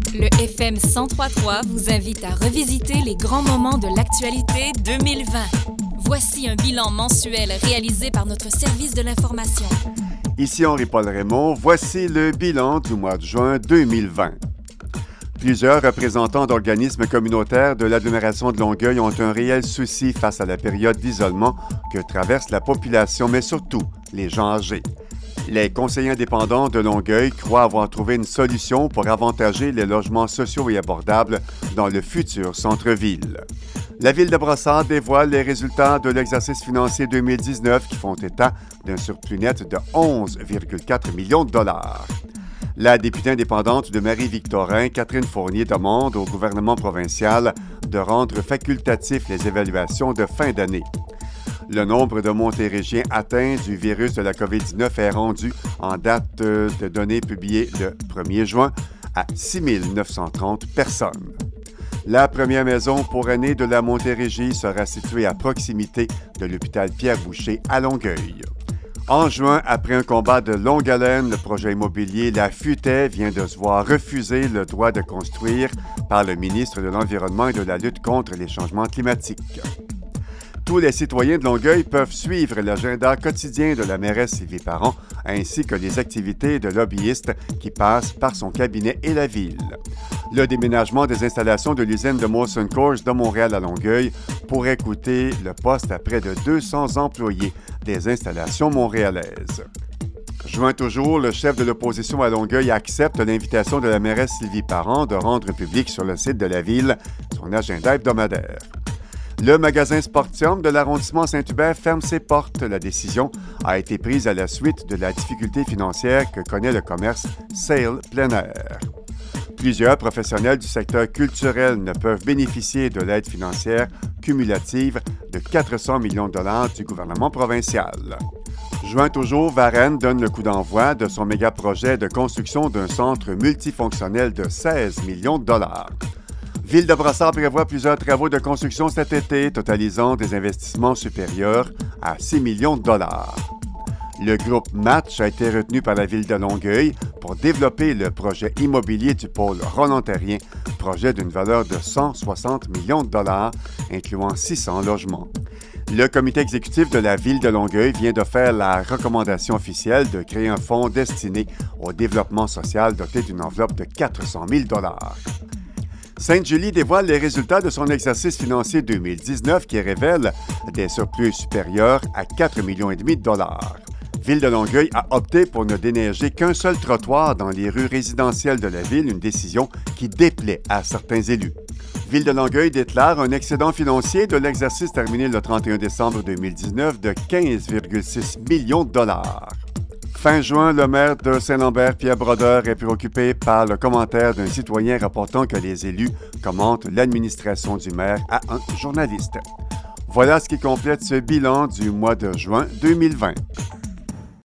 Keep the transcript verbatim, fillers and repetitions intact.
Le F M cent trois virgule trois vous invite à revisiter les grands moments de l'actualité deux mille vingt. Voici un bilan mensuel réalisé par notre service de l'information. Ici Henri-Paul Raymond, voici le bilan du mois de juin deux mille vingt. Plusieurs représentants d'organismes communautaires de l'agglomération de Longueuil ont un réel souci face à la période d'isolement que traverse la population, mais surtout les gens âgés. Les conseillers indépendants de Longueuil croient avoir trouvé une solution pour avantager les logements sociaux et abordables dans le futur centre-ville. La Ville de Brossard dévoile les résultats de l'exercice financier deux mille dix-neuf qui font état d'un surplus net de onze virgule quatre millions de dollars. La députée indépendante de Marie-Victorin, Catherine Fournier, demande au gouvernement provincial de rendre facultatifs les évaluations de fin d'année. Le nombre de Montérégiens atteints du virus de la covid dix-neuf est rendu, en date de données publiées le premier juin, à six mille neuf cent trente personnes. La première maison pour aînés de la Montérégie sera située à proximité de l'hôpital Pierre-Boucher à Longueuil. En juin, après un combat de longue haleine, le projet immobilier La Futaie vient de se voir refuser le droit de construire par le ministre de l'Environnement et de la lutte contre les changements climatiques. Tous les citoyens de Longueuil peuvent suivre l'agenda quotidien de la mairesse Sylvie Parent, ainsi que les activités de lobbyistes qui passent par son cabinet et la ville. Le déménagement des installations de l'usine de Molson Coors de Montréal à Longueuil pourrait coûter le poste à près de deux cents employés des installations montréalaises. Juin toujours, le chef de l'opposition à Longueuil accepte l'invitation de la mairesse Sylvie Parent de rendre public sur le site de la ville son agenda hebdomadaire. Le magasin Sportium de l'arrondissement Saint-Hubert ferme ses portes. La décision a été prise à la suite de la difficulté financière que connaît le commerce Sale plein air. Plusieurs professionnels du secteur culturel ne peuvent bénéficier de l'aide financière cumulative de quatre cents millions de dollars du gouvernement provincial. Juin toujours, Varennes donne le coup d'envoi de son méga-projet de construction d'un centre multifonctionnel de seize millions de dollars. Ville de Brossard prévoit plusieurs travaux de construction cet été, totalisant des investissements supérieurs à six millions de dollars. Le groupe Match a été retenu par la Ville de Longueuil pour développer le projet immobilier du pôle rolantarien, projet d'une valeur de cent soixante millions de dollars, incluant six cents logements. Le comité exécutif de la Ville de Longueuil vient de faire la recommandation officielle de créer un fonds destiné au développement social doté d'une enveloppe de quatre cent mille dollars. Sainte-Julie dévoile les résultats de son exercice financier deux mille dix-neuf qui révèle des surplus supérieurs à quatre virgule cinq millions de dollars. Ville de Longueuil a opté pour ne déneiger qu'un seul trottoir dans les rues résidentielles de la ville, une décision qui déplaît à certains élus. Ville de Longueuil déclare un excédent financier de l'exercice terminé le trente et un décembre deux mille dix-neuf de quinze virgule six millions de dollars. Fin juin, le maire de Saint-Lambert, Pierre Brodeur, est préoccupé par le commentaire d'un citoyen rapportant que les élus commentent l'administration du maire à un journaliste. Voilà ce qui complète ce bilan du mois de juin deux mille vingt.